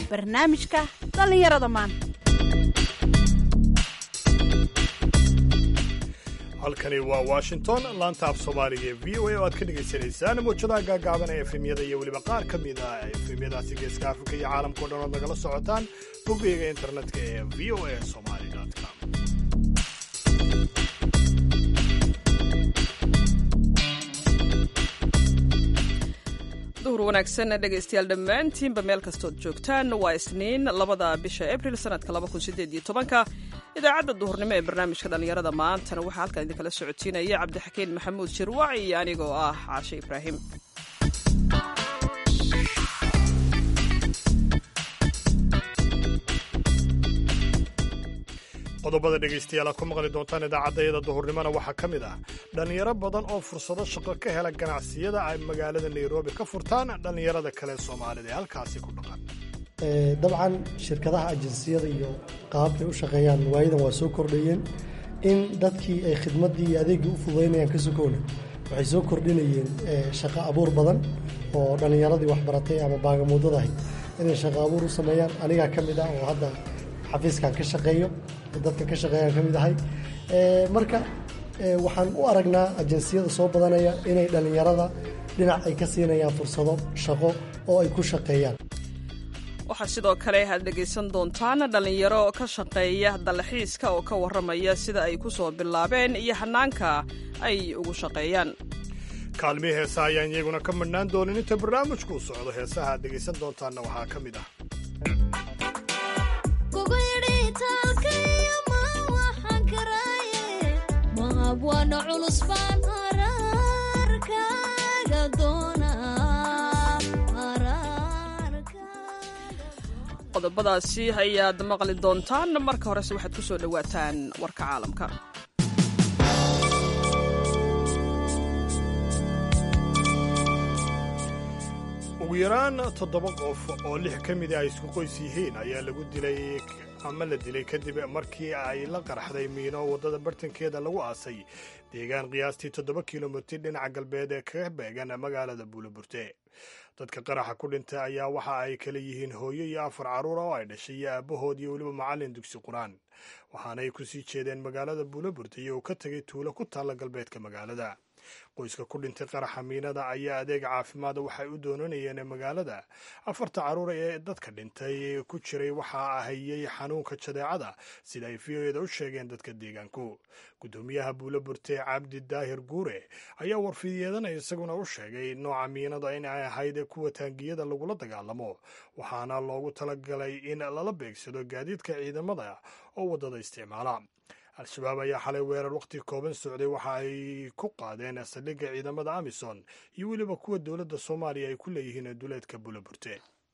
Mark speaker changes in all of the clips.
Speaker 1: barnaamijka dhallinyarada maanta.
Speaker 2: halkani waa washington laanta af soomaaliga ee v o a oo aad ka dhegaysanaysaan mawjadaha gaagaaban ee efemyada iyo weliba qaar ka mid ah efemyadaasi geeska afrika iyo caalamka o dhan ood nagala socotaan bogeyga internetka ee v o a somali.com.
Speaker 3: duhur wanaagsan dhegaystayaal dhammaantiinba meel kastood joogtaan. waa isniin 2 bisha abril sanadka 2018 idaacadda duhurnimo ee barnaamijka dhallinyarada maantana waxaa halkan idinkala socotiinaya cabdixakiin maxamuud shirwac iyo anigoo ah caashe ibraahim.
Speaker 2: qodobada dhegaystayaal aad ku maqli doontaan idaacaddayada duhurnimona waxaa ka mid ah dhallinyaro badan oo fursado shaqo ka hela ganacsiyada ay magaalada nairobi ka furtaan dhallinyarada kale soomaalida ee halkaasi ku dhaqan.
Speaker 4: dabcan shirkadaha ajinsiyada iyo qaabkay u shaqeeyaan waayadan waa soo kordhayeen in dadkii ay khidmaddii iyo adeeggii u fududaynayaan ka sokoona waxay soo kordhinayeen shaqo abuur badan oo dhallinyaradii waxbaratay ama baagamuudadahay inay shaqo abuur u sameeyaan. anigaa ka mid ah oo hadda xafiiskan ka shaqeeyo dadka ka shaqeeyaan ka mid ahay. marka waxaan u aragnaa ajinsiyada soo badanaya inay dhallinyarada dhinac ay ka siinayaan fursado shaqo oo ay ku shaqeeyaan.
Speaker 3: waxaa sidoo kale aad dhegaysan doontaan dhallinyaro ka shaqeeya dalxiiska oo ka warramaya sida ay ku soo bilaabeen iyo hanaanka ay ugu shaqeeyaan.
Speaker 2: kaalmihii heesaha ayaan iyaguna ka madhnaan doonin inta barnaamijku u socdo. heesaha aad dhegaysan doontaanna waxaa ka mid ah
Speaker 3: qodobadaasi ayaad maqli doontaan. marka horese waxaad ku soo dhowaataan warka caalamka.
Speaker 2: ugu yaraan 7 qof oo 6 ka mid ah ay isku qoys yihiin ayaa lagu dilay ama la dilay kadib markii ay la qarxday miino waddada bartankeeda lagu aasay deegaan qiyaastii 7 kilomitir dhinaca galbeed ee kaga beegan magaalada buulaburte. dadka qaraxa ku dhintay ayaa waxa ay kala yihiin hooyo iyo 4 carruur oo ay dhashay iyo aabbahood iyo weliba macallin dugsi qur-aan, waxaanay ku sii jeedeen magaalada buulaburte iyagoo ka tegay tuulo ku taalla galbeedka magaalada. qoyska ku dhintay qaraxa miinada ayaa adeeg caafimaada waxay u doonanayeen magaalada. 4 carruur ee dadka dhintay ku jiray waxaa hayay xanuunka jadeecada sida ay VO-da u sheegeen dadka deegaanku. gudoomiyaha buulaburte cabdi daahir guure ayaa warfidyadana isaguna u sheegay nooca miinada in ay ahayd kuwa taangiyada lagula dagaalamo, waxaana loogu talagalay in lala beegsado gaadiidka ciidamada oo waddada isticmaala. al-shabaab ayaa xalay weerar wakhti kooban socday waxa ay ku qaadeen saldhigga ciidamada amisom iyo weliba kuwa dowladda soomaaliya ay ku leeyihiin duleedka buulaburte.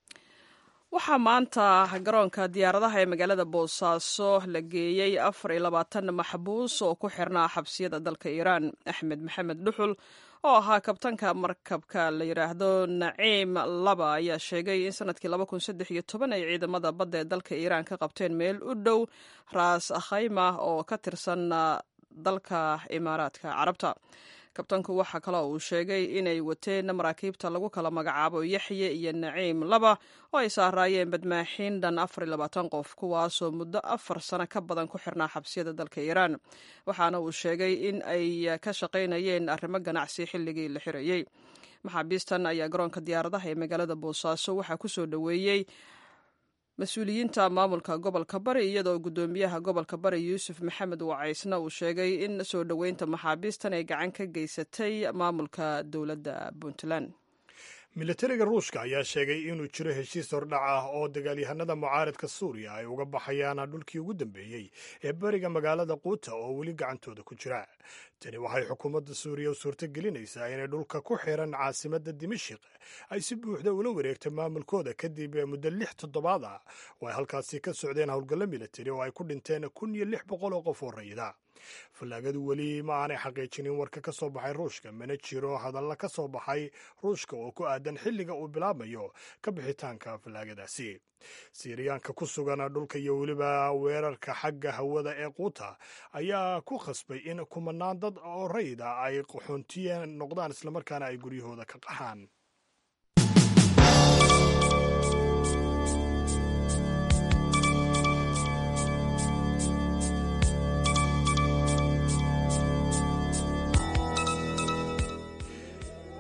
Speaker 3: waxaa maanta garoonka diyaaradaha ee magaalada boosaaso la geeyey 24 maxbuus oo ku xirnaa xabsiyada dalka iiraan. axmed maxamed dhuxul oo ahaa kabtanka markabka la yidhaahdo naciim 2 ayaa sheegay in sanadkii 2013 ay ciidamada badda ee dalka iiraan ka qabteen meel u dhow raas khayma oo ka tirsan dalka imaaraadka carabta. kabtanku waxaa kaloo uu sheegay inay wateen maraakiibta lagu kala magacaabo yaxye iyo naciim 2 oo ay saaraayeen badmaaxiin dhan 24 qof kuwaasoo muddo 4 sano ka badan ku xirnaa xabsiyada dalka iiraan, waxaana uu sheegay in ay ka shaqaynayeen arrimo ganacsi xilligii la xirayey. maxaabiistan ayaa garoonka diyaaradaha ee magaalada boosaaso waxaa ku soo dhoweeyey mas-uuliyiinta maamulka gobolka bari, iyadoo gudoomiyaha gobolka bari yuusuf maxamed wacaysna uu sheegay in soo dhoweynta maxaabiistan ay gacan ka geysatay maamulka dowladda puntland.
Speaker 2: militariga ruushka ayaa sheegay inuu jiro heshiis hordhac ah oo dagaalyahanada mucaaradka suuriya ay uga baxayaan dhulkii ugu dambeeyey ee bariga magaalada quuta oo weli gacantooda ku jira. tani waxay xukuumadda suuriya u suurto gelinaysaa inay dhulka ku xiran caasimadda dimashik ay si buuxda ula wareegto maamulkooda kadib muddo 6 toddobaad ah oo ay halkaasi ka socdeen howlgallo militari oo ay ku dhinteen 1,600 oo qof oo rayida. fallaagadu weli ma aanay xaqiijinin warka ka soo baxay ruushka, mana jiro hadalla ka soo baxay ruushka oo ku aadan xilliga uu bilaabmayo ka bixitaanka fallaagadaasi. siiriyaanka ku sugan dhulka iyo weliba weerarka xagga hawada ee quuta ayaa ku khasbay in kumanaan dad oo rayida ay qaxoontiye noqdaan islamarkaana ay guryahooda ka qaxaan.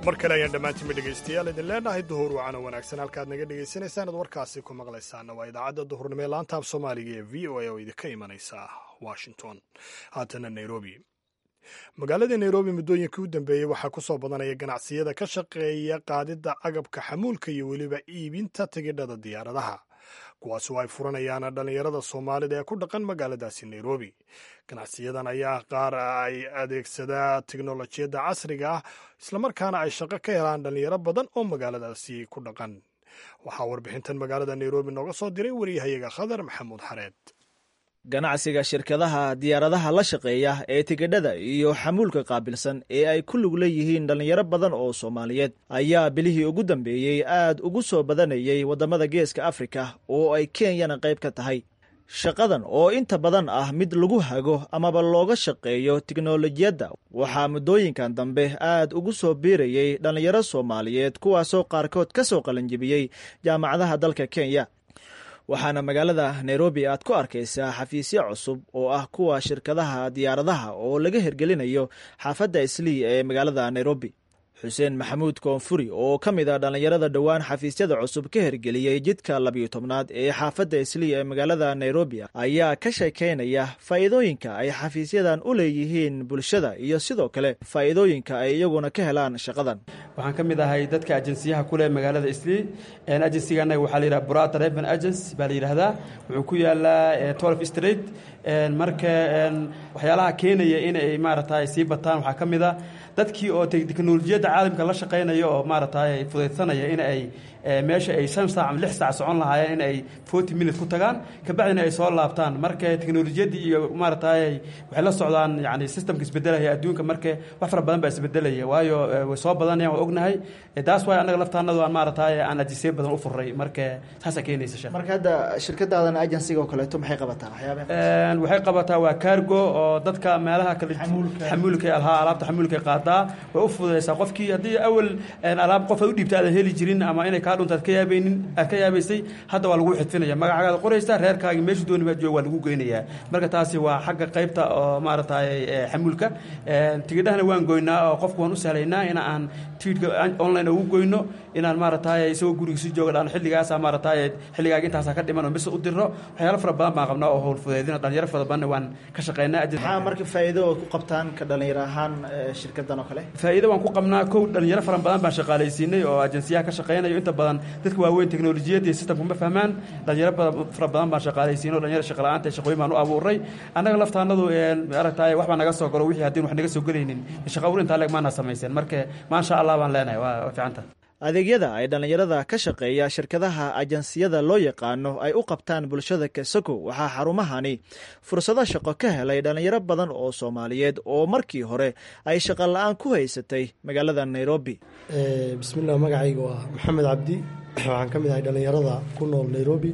Speaker 2: mar kale ayaan dhammaantiinba dhegaystayaal idin leenahay duhur wacana wanaagsan halkaad naga dhegaysanaysaan ad warkaasi ku maqlaysaana waa idaacadda duhurnimo ee laanta af soomaaliga ee v o a oo idinka imanaysa washington haatana nairobi magaalada nairobi muddooyinkii u dambeeyey waxaa ku soo badanaya ganacsiyada ka shaqeeya qaadidda agabka xamuulka iyo weliba iibinta tigidhada diyaaradaha kuwaas oo ay furanayaan dhallinyarada soomaalida ee ku dhaqan magaaladaasi nairobi ganacsiyadan ayaa qaar ay adeegsadaa tiknolojiyadda casriga ah islamarkaana ay shaqo ka helaan dhallinyaro badan oo magaaladaasi ku dhaqan waxaa warbixintan magaalada nairobi nooga soo diray wariyahayaga khadar maxamuud xareed
Speaker 5: ganacsiga shirkadaha diyaaradaha la shaqeeya ee tigidhada iyo xamuulka qaabilsan ee ay ku lug leeyihiin dhallinyaro badan oo soomaaliyeed ayaa bilihii ugu dambeeyey aad ugu soo badanayay waddamada geeska afrika oo ay kenyana qayb ka tahay shaqadan oo inta badan ah mid lagu hago amaba looga shaqeeyo tiknolojiyadda waxaa muddooyinkan dambe aad ugu soo biirayay dhallinyaro soomaaliyeed kuwaasoo qaarkood ka soo qalanjibiyey jaamacadaha dalka kenya waxaana magaalada nairobi aad ku arkaysaa xafiisyo cusub oo ah kuwa shirkadaha diyaaradaha oo laga hirgelinayo xaafadda islii ee magaalada nairobi xuseen maxamuud koonfuri oo ka mid a dhallinyarada dhowaan xafiisyada cusub ka hirgeliyey jidka 12-aad ee xaafadda islii ee magaalada nairobi ayaa ka sheekaynaya faa'iidooyinka ay xafiisyadan u leeyihiin bulshada iyo sidoo kale faa'iidooyinka ay iyaguna ka helaan shaqadan
Speaker 6: waxaan ka mid ahay dadka ajensiyaha kuleh magaalada islii ajensigana waxaa la yidhaha burata reven agency baa la yidhaahdaa wuxuu ku yaalaa 12 street marka waxyaalaha keenaya inay maaragtay sii bataan waxaa ka mid a dadkii oo teknolojiyadda caalamka la shaqaynaya oo maaragtay fudaydsanaya in ay meesha ay 5 saac ama 6 saac socon lahaayeen in ay 40 minutes ku tagaan kabacdina ay soo laabtaan marka teknolojiyadda iyo maaragtay waxay la socdaan yani systemka isbedelaya adduunka marka wax fara badan baa isbedelaya waayo way soo badanayaan waa ognahay taas waa anaga laftaanadu aan maaragtay aan ajisay badan u furay marka taas keenaysa shaqo
Speaker 5: marka hadda shirkadaadan agency oo kale maxay qabataa waxyaabaha
Speaker 6: waxay qabataa waa cargo oo dadka meelaha kale xamuulka alaabta xamuulka qaadaa way u fududeysaa qofkii haddii awal alaab qof ay u dhiibta aad heli jirin ama inay kaa dhunta aad ka yaabaysay hadda waa lagu xidfinaya magacaaga qoraysaa reerkaagi meeshu dooni baa jooga waa lagu geynayaa marka taasi waa xagga qaybta oo maaragtay xamuulka tigidhahana waan goynaa oo qofku waan u sahlaynaa in aan tigidhka online ugu goyno inaan maaragtay isagoo gurigiisa jooga dhaan xilligaas maaragtay xilligaaga intaas ka dhiman oo mise u diro waxyaalo fara badan baan qabnaa oo howl fudeydina dhalinyaro fara badan waan ka shaqeynaa
Speaker 5: maxaa marka faa'iido oo ku qabtaan ka dhalinyaro ahaan shirkadan oo kale
Speaker 6: faa'iido waan ku qabnaa kow dhalinyaro fara badan baan shaqaalaysiinay oo ajensiyaha ka shaqeynayo inta badan dadka waaweyn teknolojiyadda iyo systemka ma fahmaan dhalinyaro fara badan baan shaqaalaysiinay oo dhalinyaro shaqa la'aanta shaqooyin baan u abuuray annaga laftaanadu maaragtay wax baa naga soo galo wixii haddii wax naga soo gelaynin shaqa abuur intaa leeg maana samaysan marka maasha Allah baan leenahay waa fiicanta
Speaker 5: adeegyada ay dhallinyarada ka shaqeeya shirkadaha ajansiyada loo yaqaano ay u qabtaan bulshada kasako waxaa xarumahani fursado shaqo ka helay dhallinyaro badan oo soomaaliyeed oo markii hore ay shaqo la-aan ku haysatay magaalada nairobi
Speaker 4: bismillah magacayga waa maxamed cabdi waxaan ka mid ahay dhallinyarada ku nool nairobi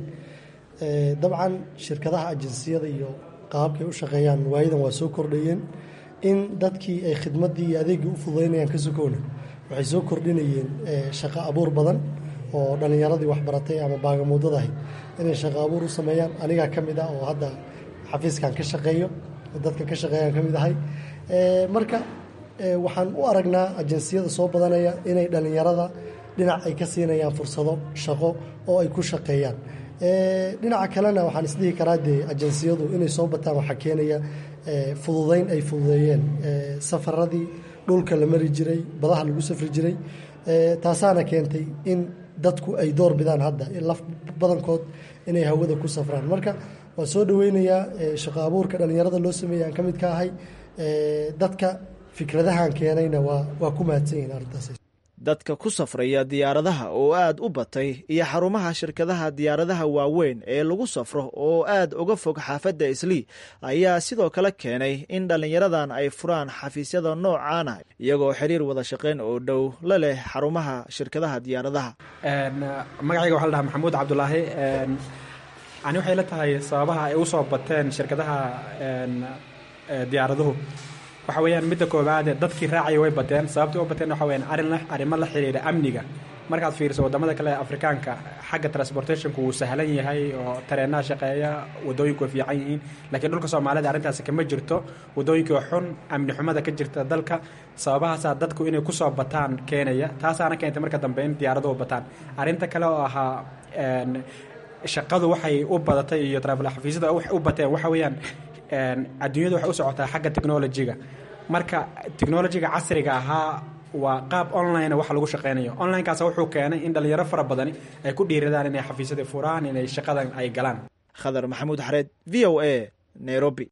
Speaker 4: dabcan shirkadaha ajansiyada iyo qaabkay u shaqeeyaan waayadan waa soo kordhayeen in dadkii ay khidmaddii iyo adeeggii u fududaynayaan kasakoona waxay soo kordhinayeen shaqo abuur badan oo dhallinyaradii waxbaratay ama baagamuudadahay inay shaqo abuur u sameeyaan anigaa ka mid ah oo hadda xafiiskan ka shaqeeyo dadka ka shaqeeyaan ka mid ahay marka waxaan u aragnaa ajansiyada soo badanaya inay dhallinyarada dhinac ay ka siinayaan fursado shaqo oo ay ku shaqeeyaan dhinaca kalena waxaan isdhihi karaa dee ajansiyadu inay soo bataan waxaa keenaya fududayn ay fududeeyeen safaradii dhulka la mari jiray badaha lagu safri jiray taasaana keentay in dadku ay door bidaan hadda laf badankood inay hawada ku safraan marka waa soo dhoweynayaa shaqo abuurka dhallinyarada loo sameeyay aan ka mid ka ahay dadka fikradahan keenayna waa ku mahadsan yihiin arrintaas
Speaker 5: dadka ku safraya diyaaradaha oo aad u batay iyo xarumaha shirkadaha diyaaradaha waaweyn ee lagu safro oo aad uga fog xaafadda islii ayaa sidoo kale keenay in dhallinyaradan ay furaan xafiisyada noocaana iyagoo xiriir wada shaqayn oo dhow la leh xarumaha shirkadaha diyaaradaha
Speaker 7: magacayga waxa la dhahaa maxamuud cabdulaahi ani waxay la tahay sababaha ay u soo bateen shirkadaha diyaaraduhu waxa weeyaan midda koowaad dadkii raacaya way bateen sababtii u bateen waxa weeyaan arrimo la xiriira amniga markaad fiiriso wadamada kale afrikaanka xagga transportationku wuu sahlan yahay oo tareenaha shaqeeya, wadooyinku way fiican yihiin, laakiin dhulka Soomaalida arrintaasi kama jirto. wadooyinku waa xun, amni xumada ka jirta dalka, sababahaasaa dadku inay ku soo bataan keenaya. taasaana keentay marka dambe in diyaaraduhu bataan. arrinta kale oo ahaa shaqadu waxay u badatay iyo travel xafiisyada waxay u bateen waxa weeyaan adduunyadu waxay u socotaa xagga technology-ga. marka technology-ga casriga ahaa waa qaab online wax lagu shaqeynayo. online-kaas wuxuu keenay in dhalinyaro fara badan ay ku dhiiradaan inay xafiisyada furaan, inay shaqadan ay galaan.
Speaker 5: Khadar Maxamuud Xareed, VOA, Nairobi.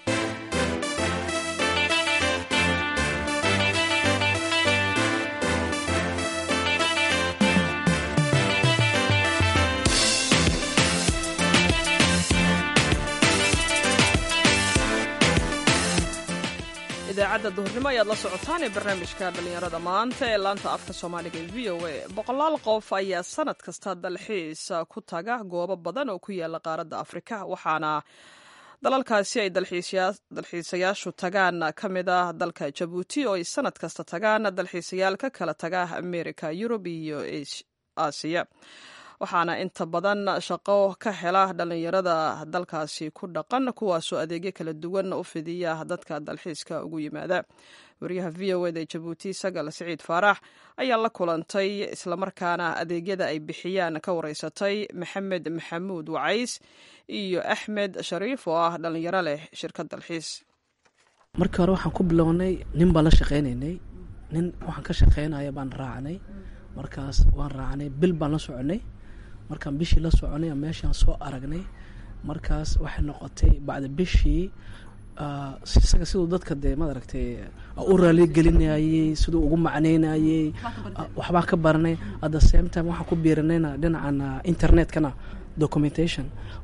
Speaker 3: idaacadda duhurnimo ayaad la socotaan ee barnaamijka dhallinyarada maanta ee laanta afka soomaaliga ee v o a. 100 qof ayaa sanad kasta dalxiis ku taga goobo badan oo ku yaala qaaradda Afrika, waxaana dalalkaasi ay dalxiisayaashu tagaan ka mid ah dalka Jabuuti oo ay sanad kasta tagaan dalxiisayaal ka kala taga Amerika, Yurub iyo Aasiya. waxaana inta badan shaqo ka hela dhalinyarada dalkaasi ku dhaqan, kuwaasoo adeegyo kala duwan u fidiya dadka dalxiiska ugu yimaada. wariyaha v o da Jabuuti Sagal Siciid Faarax ayaa la kulantay islamarkaana adeegyada ay bixiyaan ka wareysatay Maxamed Maxamuud Wacays iyo Axmed Shariif oo ah dhalinyaro leh shirkad dalxiis.
Speaker 8: markii hore waxaan ku bilownay nin baan la shaqeynaynay, nin waxaan ka shaqeynaya baan raacnay. markaas waan raacnay, bil baan la soconay. markaan bishii la soconay meeshaan soo aragnay, markaas waxay noqotay bacda bishii isaga siduu dadka dee maaragtay u raali gelinayay, siduu ugu macneynayay, waxbaa ka baranay. at the same time waxaan ku biirinayna dhinacan internetkana documentation,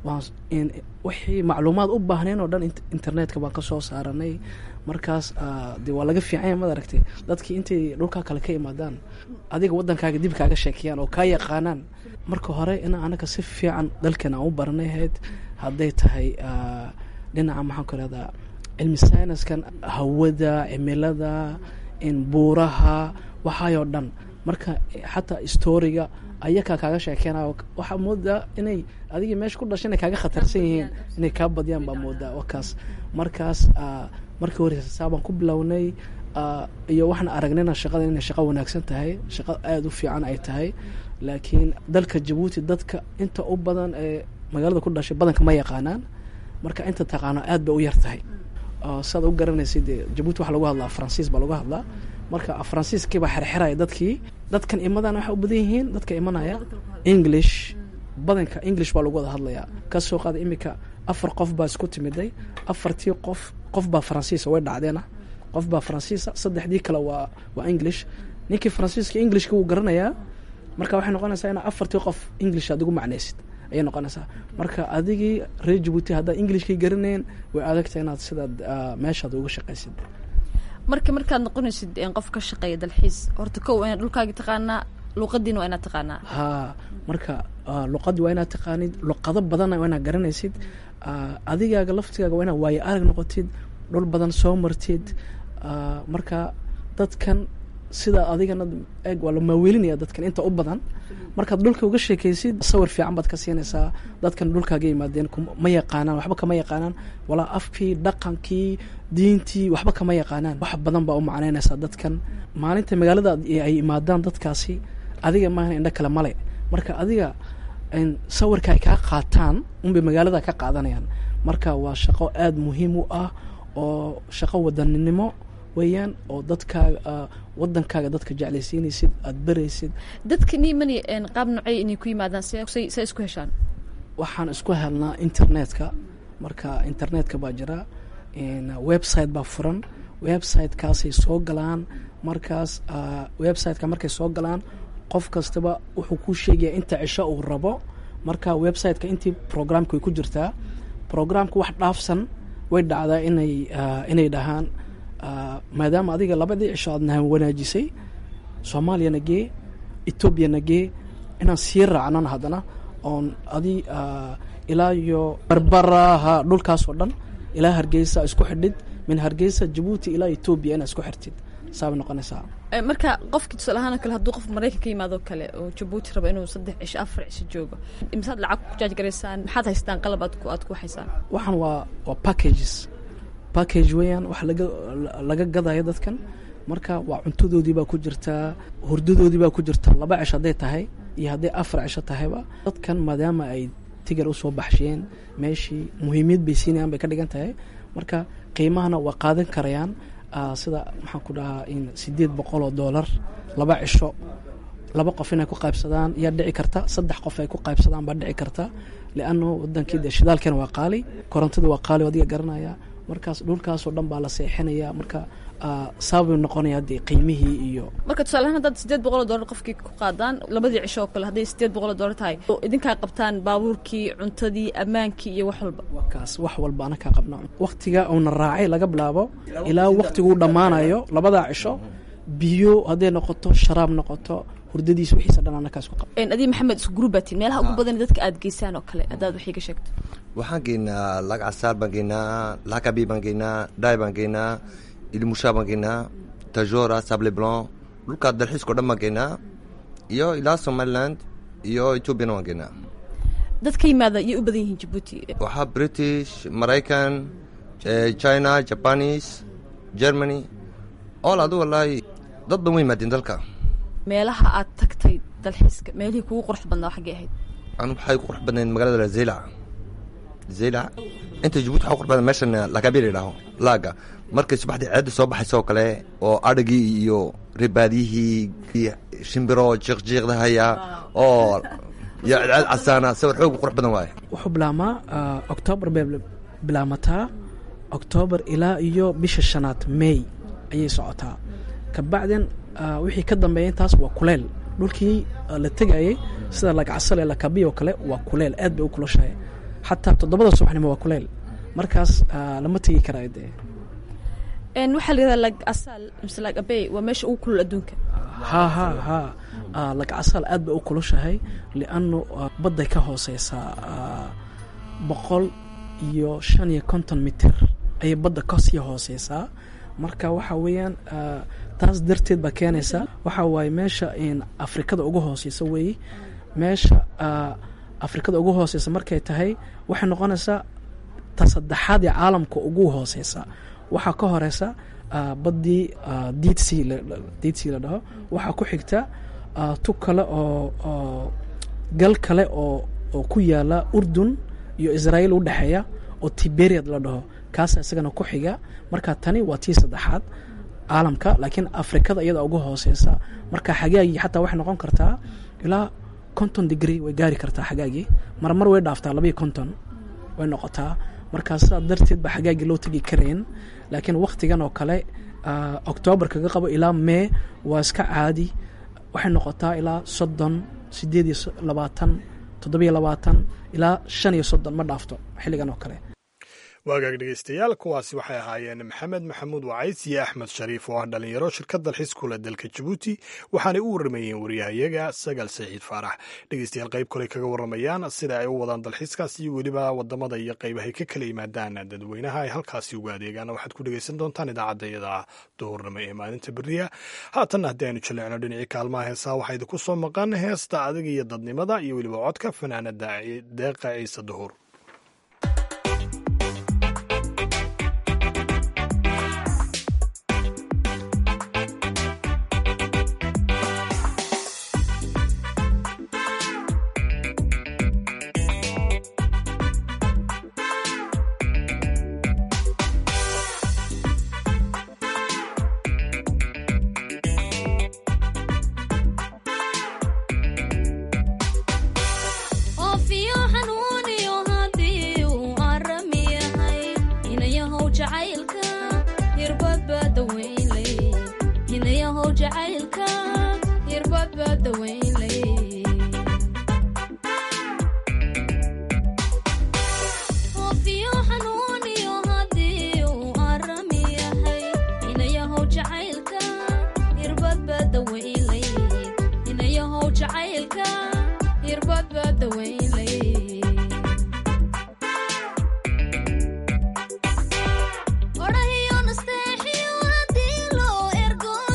Speaker 8: wixii macluumaad u baahneen oo dhan internetka baan ka soo saaranay. markaas dee waa laga fiicanya maaragtay dadkii intay dhulkaa kale ka imaadaan adiga waddankaaga dib kaaga sheekiyaan oo kaa yaqaanaan. marka hore in anaga si fiican dalkeena aan u baranay ahayd, hadday tahay dhinaca maxaan ku rahdaa cilmi sayniskan, hawada, cimilada, in buuraha, waxaayoo dhan. marka xataa historiga ayakaa kaaga sheekeenayo, waxaa moodaa inay adigii meesha ku dhashay inay kaaga khatarsan yihiin, inay kaa badiyaan baa moodaa wakaas. markaas markii hore saabaan ku bilownay iyo waxaan aragnayna shaqada inay shaqo wanaagsan tahay, shaqo aada u fiican ay tahay. laakiin dalka Jabuuti dadka inta u badan ee magaalada ku dhashay badanka ma yaqaanaan. marka inta taqaano aad bay u yar tahay. saad u garanaysid Jabuuti waxa lagu hadlaa Faransiis baa lagu hadlaa. marka Faransiiskii baa xirxiraya dadkan imadan waxa u badan yihiin dadka imanaya English, badanka English baa lagu wada hadlayaa. ka soo qaada imika 4 qof baa isku timiday, 4tii qof baa Faransiis way dhacdeena, qof baa Faransiis, 3dii kale waa English. ninkii Faransiiska Englishka uu garanayaa, marka waxay noqonaysaa in 4tii qof English aad ugu macnaysid ayay noqonaysaa. marka adigii reer Jabuuti haddaa Englishkii garaneen way adagtahay inaad sidaad meeshaad uga shaqaysid.
Speaker 9: markaad noqonaysid qof ka shaqeeya dalxiis, horta kow inaad dhulkaagii taqaanaa, luqadiina waa inaad taqaanaa.
Speaker 8: marka luqadii waa inaad taqaanid, luqado badanna waa inaad garanaysid. adigaaga laftigaaga waa inaad waayo arag noqotid, dhul badan soo martid. marka dadkan sida adigana eeg waa la maaweelinaya dadkan inta u badan. markaad dhulka uga sheekaysid sawir fiican baad ka siinaysaa. dadkan dhulkaaga yimaadeen ma yaqaanaan, waxba kama yaqaanaan, walaa afkii, dhaqankii, diintii waxba kama yaqaanaan. wax badan baa u macneynaysaa dadkan. maalinta magaalada ay imaadaan dadkaasi adiga maahan indho kale male. marka adiga sawirka ay kaa qaataan unbay magaalada ka qaadanayaan. marka waa shaqo aada muhiim u ah oo shaqo wadaninimo weeyaan, oo dadkaaga wadankaaga dadka jeclaysiinaysid, aada baraysid.
Speaker 9: dadka niimani qaab nocay inay ku yimaadaan say isku heshaan?
Speaker 8: waxaan isku helnaa internetka. marka internetka baa jira, website baa furan, websitekaasay soo galaan. markaas websiteka markay soo galaan qof kastaba wuxuu ku sheegaya inta cisho uu rabo. marka websiteka intii programka way ku jirtaa. programka wax dhaafsan way dhacdaa inay dhahaan maadaama adiga 2 cisho aad wanaajisay, Soomaaliyana gee, Etoobiyana gee, inaan sii raacnana haddana oon adi ilaa iyo barbaraha dhulkaas oo dhan ilaa Hargeysa isku xidhid, min Hargeysa Jabuuti ilaa Etoobiya inaa isku xirtid. saabay noqonaysaa.
Speaker 9: marka qofkii tusaale ahaan kale hadduu qof Mareykanka ka yimaado kale oo Djibouti raba inuu 3 cisho 4 cisho joogo imsaad lacag ku charge gareysaan maxaad haystaan qalab aad ku haysaan
Speaker 8: waxaan waa package weeyaan wax laga gadayo dadkan marka waa cuntadoodii baa ku jirta hurdadoodii baa ku jirta 2 cisho haday tahay iyo haday 4 cisho tahayba dadkan maadaama ay tigar u soo baxsheen meeshii muhiimad bay siinayaan bay ka dhigan tahay marka qiimahana waa qaadan karayaan sida maxaan ku dhahaa in $800 2 cisho 2 qof inay ku qaybsadaan iyo dhici karta 3 qof ay ku qaybsadaan baa dhici karta laano wadankii shidaalkan waa qaali korontada waa qaali wadiga garanaya markaas dhulkaas oo dhan baa la seexinaya marka sabab noqonaya qiimihii iyo
Speaker 9: marka tusaalahan dad $800 qofkii ku qaadaan labadii cisho kale haday $800 tahay oo idinka qabtaan baabuurkii cuntadii amaankii iyo wax walba
Speaker 8: wakaas wax walba ana ka qabnaa waqtiga oo na raacay laga bilaabo ilaa waqtigu dhamaanayo labada cisho biyo haday noqoto sharaab noqoto hurdadiisa wixii sadana kaas ku qab
Speaker 9: adii maxamed isku groupati meelaha ugu badan dadka aad geysaan oo kale hadaad wixii ka sheegto
Speaker 10: waxaan geynaa lacag asaal baan geynaa lacag baan geynaa daay baan geynaa ilmusha baan geynaa tajora sable blanc dhulka dalxiiska oo dhan baan geynaa iyo ilaa Somaliland iyo Ethiopia waan geynaa
Speaker 9: dadka yimaada iyo u badan yihiin Djibouti
Speaker 10: waxaa British American China Japanese Germany all adu wallahi dad badan way maadin dalka
Speaker 9: meelaha aad tagtay dalxiiska meelihii kugu qurux badnaa xagee ahayd
Speaker 10: anu waxay qurux badnayd magaalada Zeyla inta Djibouti waxa qurux badan meeshan laga biirayno laaga markay subaxdii ciid soo baxayso kale oo adagii iyo ribaadihii shimbiro jiqjiqdahaya oo ya ciid asana sawir xoog qurux badan waay
Speaker 8: wuxuu bilaama October bilaamata October ilaa iyo bisha 5 May ayay socotaa ka bacdan wixii ka dambeeyay taas waa kuleel dhulkii la tagayay sida laga casal la kabiyo kale waa kuleel aad bay u kulushahay hatta 7 subaxnimo waa kuleel markaas lama tagi karaayde
Speaker 9: waxa la yiraahdaa lag asal mise lag abay waa meesha ugu kulul adduunka lag asal aad bay u kulushahay li'anno badda ka hooseysa 150 mitir ay badda ka sii hooseysa marka waxa weeyaan taas darteed ba keenaysa waxa waay meesha in Afrikada ugu hooseysa weey meesha Afrikada ugu hooseysa markay tahay waxa noqonaysa tasaddexaad ee caalamka ugu hooseysa waxa ka horeysa badii Dead Sea la dhaho waxa ku xigta tukale oo gal kale oo ku yaala Urdun iyo Israel u dhaxeeya oo Tiberiad la dhaho kaas isagana ku xiga marka tani waa tii saddexaad caalamka laakiin Afrikada iyada ugu hooseysa marka xagaagi xataa wax noqon kartaa ilaa 50 degree way gaari kartaa xagaagi marmar way dhaaftaa 250 way noqotaa markaas darteed ba xagaagi loo tagi kareen laakiin waqtigan oo kale October kaga qabo ilaa May waa iska caadi waxay noqotaa ilaa 30 28 27 ilaa 35 ma dhaafto xilligan oo kale
Speaker 2: waagaag dhegeystayaal kuwaasi waxay ahaayeen maxamed maxamuud wacays iyo axmed shariif oo ah dhalinyaro shirkadda dalxiis kule dalka Djibouti waxaanay u waramayeen wariyahayaga Sagal Saciid Faarax dhegeystayaal qayb kale kaga waramayaan sida ay u wadaan dalxiiskaas iyo weliba wadamada iyo qaybaha ka kala yimaadaan dadweynaha ay halkaasi uga adeegaan waxaad ku dhegeysan doontaan idaacadayada duhurnimo ee maalinta beriya haatan haddii aynu jaleecno dhinacii kaalmaha heesaa waxaa idinku soo maqan heesta adag iyo dadnimada iyo weliba codka fanaanada Deeqa Ciise Duhur
Speaker 11: Orahio nasteexio hadii loo ergo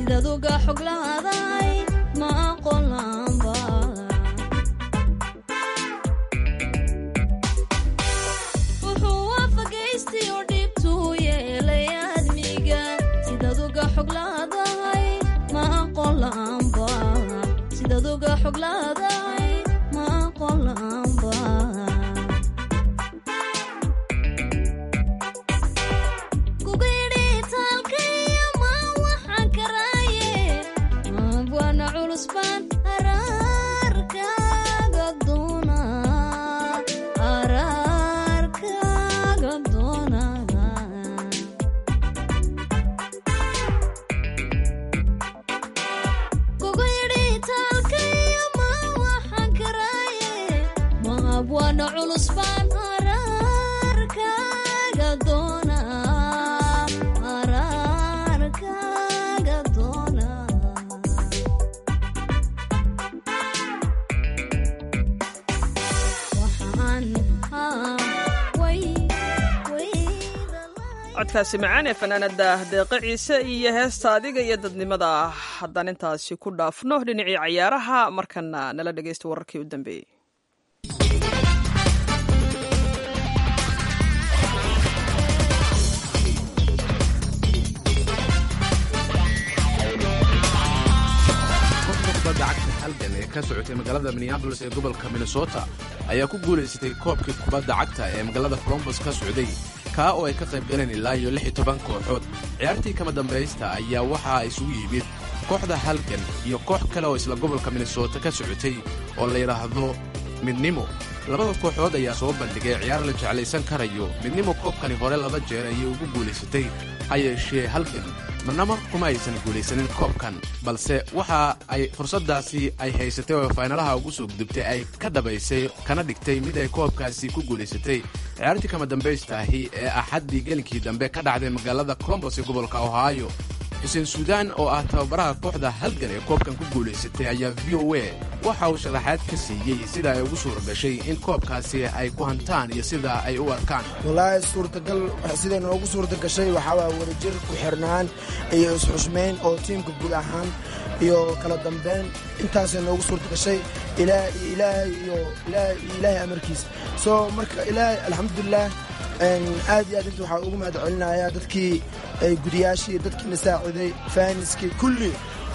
Speaker 11: sidaduga xoglaaday ma aqoonlaanba wuxuu waafagaystay oo dhibtuu yeelay aadmiga sidaduga xoglaaday ma aqoonlaanba sidaduga xoglaaday ma aqoonlaanba
Speaker 3: codkaasi macaan ee fanaanada deeqa ciise iyo heesta adiga iyo dadnimada haddaan intaasi ku dhaafno dhinacii cayaaraha markana nala dhegaysta wararkii u dambeeyey.
Speaker 12: kubadda cagta halgan ee ka socotay magaalada Minneapolis ee gobolka Minnesota ayaa ku guuleysatay koobkii kubadda cagta ee magaalada Columbus ka socday ka oo ay ka qayb galeen ilaa iyo 16 kooxood. ciyaartii kama dambaysta ayaa waxa isugu yimid kooxda halgan iyo koox kale oo isla gobolka Minnesota ka socotay oo la yiraahdo Midnimo. labada kooxood ayaa soo bandhigay ciyaar la jeclaysan karayo. Midnimo koobkani hore 2 jeer ayay ugu guuleysatay hayeeshee halgan marnaba kuma aysan guulaysanin koobkan, balse waxa ay fursadaasi ay haysatay oo finalaha ugu soo gudubtay ay ka dhabaysay kana dhigtay mid ay koobkaasi ku guulaysatay. ciyaartii kama dambaystahi ee axaddii gelinkii dambe ka dhacday magaalada Columbus ee gobolka Ohio. xuseen suudaan oo ah tababaraha kooxda halgan ee koobkan ku guulaysatay ayaa VOA waxa uu sharaxaad ka siiyey sida ay ugu suura gashay in koobkaasi ay ku hantaan iyo sida ay u arkaan.
Speaker 13: wallaahi suurtagal sida noogu suurta gashay waxaa waa wadajir ku xirnaan iyo isxushmeyn oo tiimka guud ahaan iyo kala dambeyn intaasay noogu suurta gashay ilaahay amarkiisa. soo marka ilaahay alxamdulilah aad iyo aad inta waxaa ugu mahad celinayaa dadkii gudiyaashii dadkiina saaciday faaniskii kulli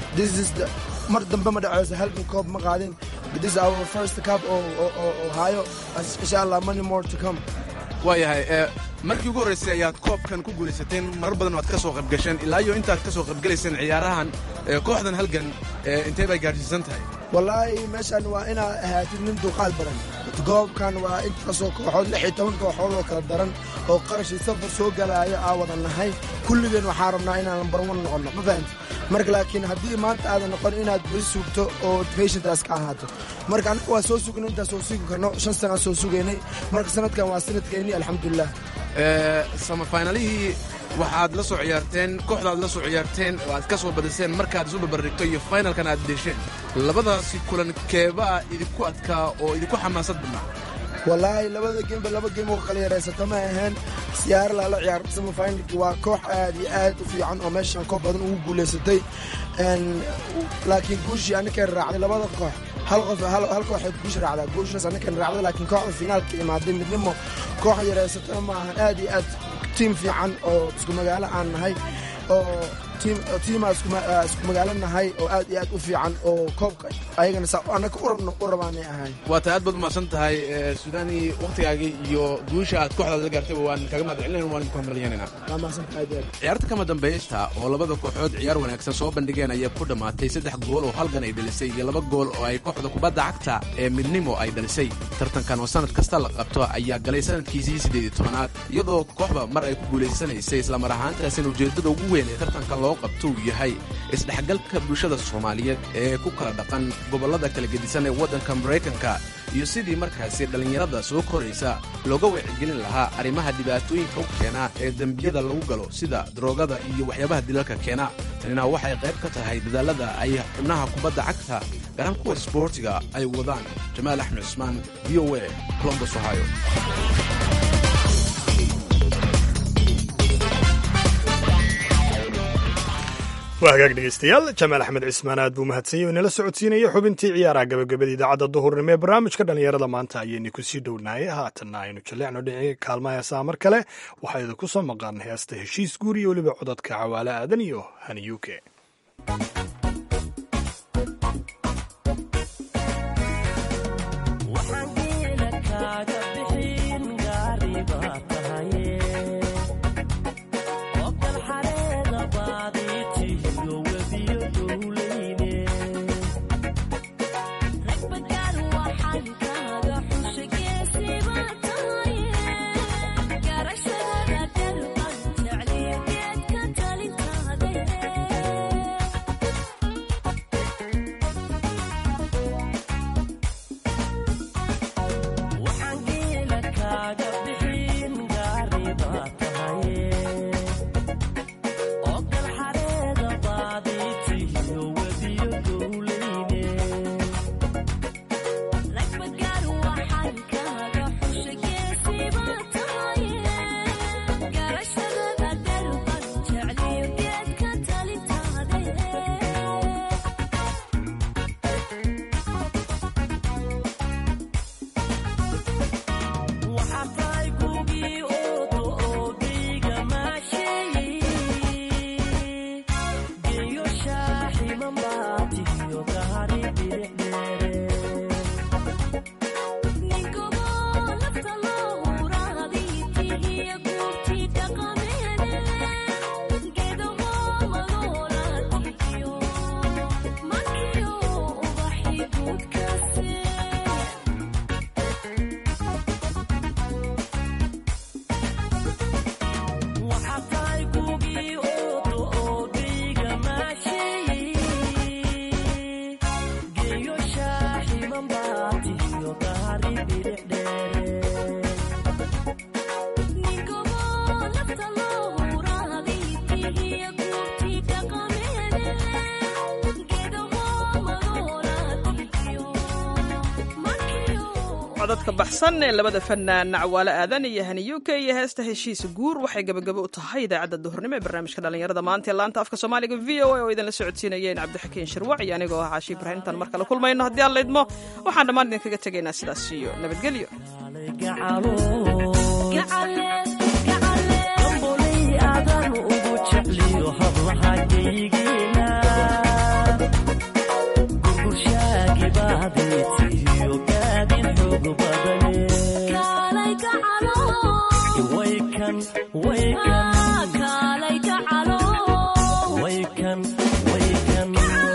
Speaker 13: mar dambe ma dhaceyso halkan koob ma qaadin. this is our first cup oo hayo insha allah many more to come.
Speaker 12: waayahay markii ugu horreysay ayaad koobkan ku guulaysateen marar badan waad ka soo qaybgasheen ilaa iyo intaad ka soo qaybgalayseen ciyaarahan kooxdan halgan intee bay gaadhsiisan tahay?
Speaker 13: wallaahi meeshaan waa inaad ahaatid nin dulqaad badan. goobkan waa intaasoo kooxood 16 kooxood oo kala daran oo qarashii safar soo galaayo aa wada nahay kulligeen waxaa rabnaa inaan number 1 noqonno ma fahamti. marka laakiin haddii maanta aadan noqon inaad beri sugto oo patientaas ka ahaato. marka anaga waa soo sugnay intaas soo sugi karno 5 sano soo sugaynay. marka sanadkan waa sanadkeennii alxamdulilah.
Speaker 12: samafinalihii waxaad la soo ciyaarteen kooxdaad la soo ciyaarteen oo aad ka soo badiseen markaad isu barbardhigto iyo finalkan aad dheesheen labadaasi kulan keebaa idinku adkaa oo idinku xamaasad badnaa?
Speaker 13: wallaahi labada geemba laba geem oo kala yaraysato ma ahayn. siyaar la ciyaar semifinalki waa koox aad iyo aad u fiican oo meeshan koob badan ugu guulaysatay. laakiin guushii anakan raacday labada koox hal kooxay guush raacdaa guushaas anakan raacday. laakiin kooxda finaalka imaaday midnimo koox yaraysatona ma ahan. aad iyo aad tiim fiican oo isku magaalo aan nahay oo tiimaa isku magaalo nahay oo aad iyo aad u fiican oo koobka ayagana anaka u rabaanay ahayn.
Speaker 12: waa tahay aad baad umahadsan tahay suudaani wakhtigaagii iyo guusha aad kooxdaad la gaartayba waan kaga mahad celinayna waan idinku hambalyanayna.
Speaker 13: waa mahadsantahay aad.
Speaker 12: ciyaarta kama dambaysta oo labada kooxood ciyaar wanaagsan soo bandhigeen ayaa ku dhammaatay 3 gool oo halgan ay dhalisay iyo 2 gool oo ay kooxda kubadda cagta ee midnimo ay dhalisay. tartankan oo sanad kasta la qabto ayaa galay sanadkiisii 18aad iyadoo kooxba mar ay ku guulaysanaysay isla mar ahaantaasina ujeeddada ugu weyn ee tartanka loo qabto uu yahay isdhexgalka bulshada Soomaaliyeed ee ku kala dhaqan gobollada kala gedisan ee waddanka Mareykanka iyo sidii markaasi dhalinyarada soo koraysa looga wacyigelin lahaa arrimaha dhibaatooyinka u keena ee dembiyada lagu galo sida droogada iyo waxyaabaha dilalka keena. tanina waxay qayb ka tahay dadaalada ay xubnaha kubadda cagta garan kuwa sportiga ay wadaan. Jamaal Axmed Cusmaan, VOA, Columbus, Ohio.
Speaker 2: waa hagaag dhegeystayaal jamaal axmed cismaan aad buu mahadsan yahay nala socodsiinaya xubintii ciyaaraha gabagabada idaacadda duhurnimo ee barnaamijka dhallinyarada maanta ayaynu kusii dhownaayay haatanna aynu jaleecno dhinaci kaalmaha heesaha mar kale waxaa idinku soo maqan heesta heshiis guur iyo weliba codadka cawaale aadan iyo hani yuke
Speaker 3: codadka baxsan ee labada fanaan cawaale aadan iyo hani yuke iyo heesta heshiis guur waxay gabagabo u tahay idaacadda duhurnimo ee barnaamijka dhallinyarada maanta ee laanta afka soomaaliga v o a oo idinla socodsiinayeen cabdixakiin shirwac iyo anigoo ah caashi ibraahim intaan mar kale kulmayno haddii aan laydmo waxaan dhammaan idinkaga tegaynaa sidaas iyo nabadgelyo
Speaker 11: Waykan